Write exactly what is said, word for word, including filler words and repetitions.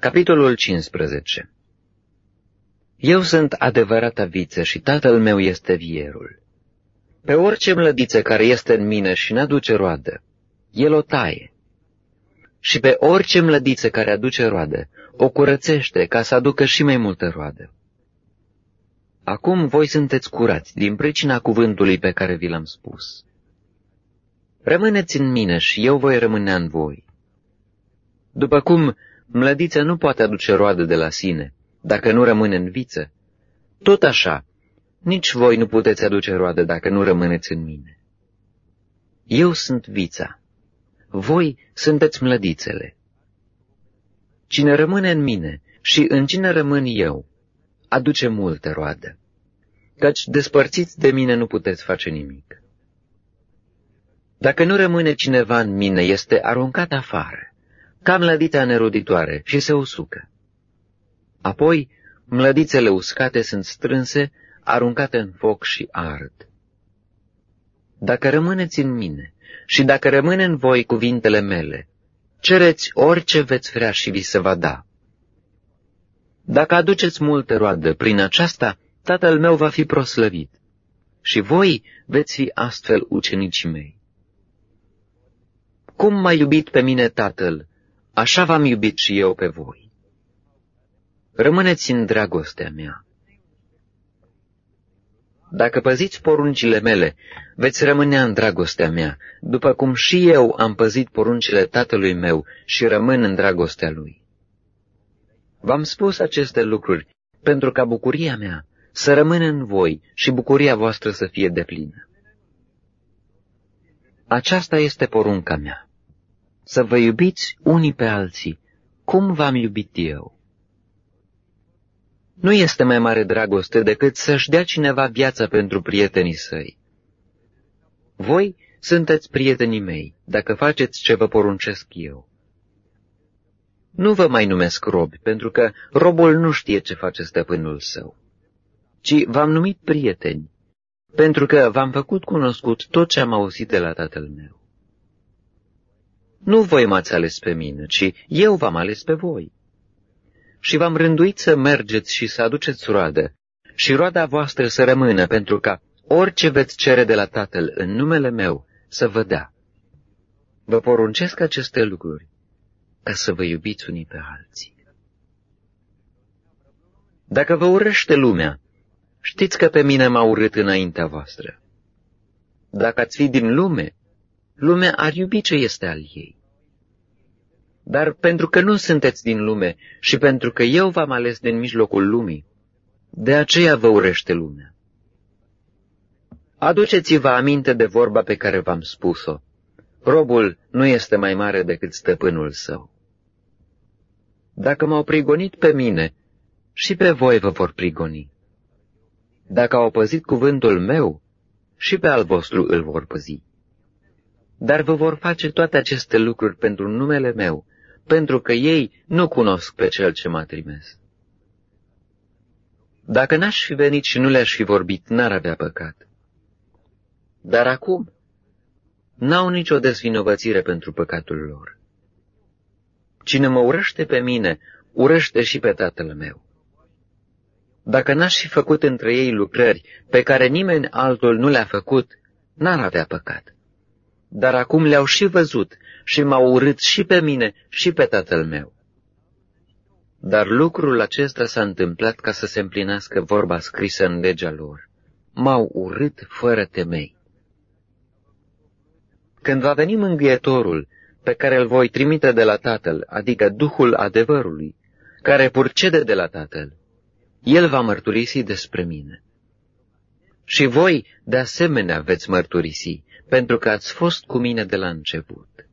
Capitolul cincisprezece. Eu sunt adevărata viță și tatăl meu este vierul. Pe orice mlădiță care este în mine și n-aduce roadă, el o taie. Și pe orice mlădiță care aduce roadă, o curățește ca să aducă și mai multă roadă. Acum voi sunteți curați din pricina cuvântului pe care vi l-am spus. Rămâneți în mine și eu voi rămâne în voi. După cum mlădița nu poate aduce roadă de la sine, dacă nu rămâne în viță, tot așa, nici voi nu puteți aduce roadă dacă nu rămâneți în mine. Eu sunt vița, voi sunteți mlădițele. Cine rămâne în mine și în cine rămân eu, aduce multă roadă, căci despărțiți de mine nu puteți face nimic. Dacă nu rămâne cineva în mine, este aruncat afară, ca mlădița neroditoare, și se usucă. Apoi, mlădițele uscate sunt strânse, aruncate în foc și ard. Dacă rămâneți în mine și dacă rămâne în voi cuvintele mele, cereți orice veți vrea și vi se va da. Dacă aduceți multă roadă, prin aceasta Tatăl meu va fi proslăvit și voi veți fi astfel ucenicii mei. Cum m-a iubit pe mine Tatăl, așa v-am iubit și eu pe voi. Rămâneți în dragostea mea. Dacă păziți poruncile mele, veți rămâne în dragostea mea, după cum și eu am păzit poruncile Tatălui meu și rămân în dragostea lui. V-am spus aceste lucruri pentru ca bucuria mea să rămână în voi și bucuria voastră să fie deplină. Aceasta este porunca mea, să vă iubiți unii pe alții, cum v-am iubit eu. Nu este mai mare dragoste decât să-și dea cineva viața pentru prietenii săi. Voi sunteți prietenii mei, dacă faceți ce vă poruncesc eu. Nu vă mai numesc robi, pentru că robul nu știe ce face stăpânul său, ci v-am numit prieteni, pentru că v-am făcut cunoscut tot ce am auzit de la Tatăl meu. Nu voi m-ați ales pe mine, ci eu v-am ales pe voi. Și v-am rânduit să mergeți și să aduceți roadă, și roada voastră să rămână, pentru ca orice veți cere de la Tatăl în numele meu să vă dea. Vă poruncesc aceste lucruri ca să vă iubiți unii pe alții. Dacă vă urăște lumea, știți că pe mine m-a urât înaintea voastră. Dacă ați fi din lume, lumea ar iubi ce este al ei. Dar pentru că nu sunteți din lume și pentru că eu v-am ales din mijlocul lumii, de aceea vă urăște lumea. Aduceți-vă aminte de vorba pe care v-am spus-o. Robul nu este mai mare decât stăpânul său. Dacă m-au prigonit pe mine, și pe voi vă vor prigoni. Dacă au păzit cuvântul meu, și pe al vostru îl vor păzi. Dar vă vor face toate aceste lucruri pentru numele meu, pentru că ei nu cunosc pe cel ce m-a trimis. Dacă n-aș fi venit și nu le-aș fi vorbit, n-ar avea păcat. Dar acum n-au nicio dezvinovățire pentru păcatul lor. Cine mă urăște pe mine, urăște și pe Tatăl meu. Dacă n-aș fi făcut între ei lucrări pe care nimeni altul nu le-a făcut, n-ar avea păcat. Dar acum le-au și văzut și m-au urât și pe mine și pe Tatăl meu. Dar lucrul acesta s-a întâmplat ca să se împlinească vorba scrisă în legea lor. M-au urât fără temei. Când va veni mângâietorul, pe care îl voi trimite de la Tatăl, adică Duhul adevărului, care purcede de la Tatăl, el va mărturisi despre mine. Și voi, de asemenea, veți mărturisi, pentru că ați fost cu mine de la început.